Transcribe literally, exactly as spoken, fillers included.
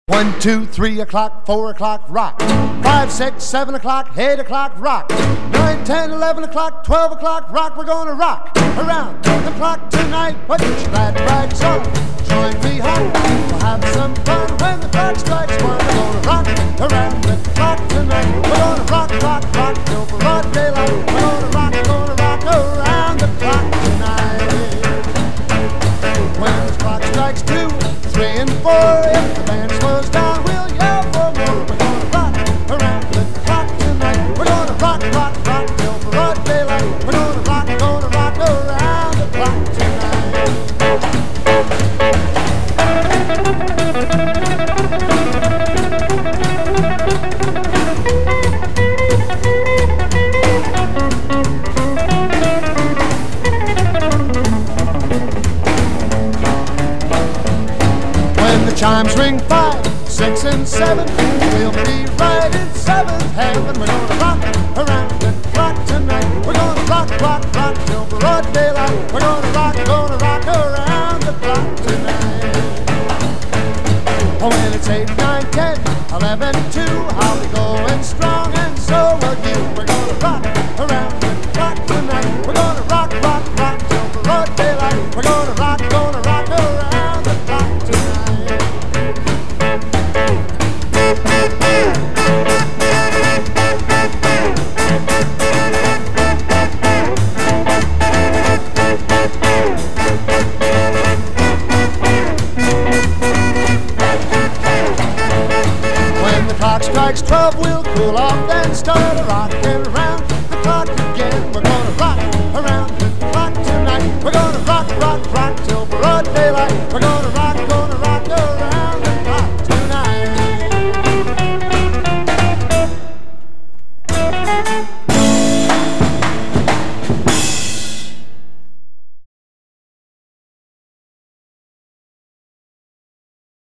One, two, three o'clock, four o'clock, rock. Five, six, seven o'clock, eight o'clock, rock. Nine, ten, eleven o'clock, twelve o'clock, rock. We're gonna rock around the clock tonight. Put your glad rags on, join me home. We'll have some fun when the clock strikes one. We're gonna rock around the clock tonight. We're gonna rock, rock, rock till broad daylight. We're gonna rock, gonna rock around the clock tonight. When the clock strikes two, three, and four, if the band slows down, we'll yell for more. We're gonna rock around the clock tonight. We're gonna rock, rock, rock till broad daylight. We're gonna rock, gonna rock around the clock tonight. When the chimes ring five, six, and seven, we'll be right in seventh heaven. We're gonna rock around the clock tonight. We're gonna rock, rock, rock till broad daylight. We're gonna rock, gonna rock around the clock tonight. Oh, when it's eight, nine, ten, eleven, two, I'll be going strong, and so will you. We're gonna rock around the clock tonight. We're gonna rock, rock, rock till broad daylight. We're gonna rock, gonna rock around the clock tonight. When the clock strikes twelve, we'll cool off, then start a rockin' around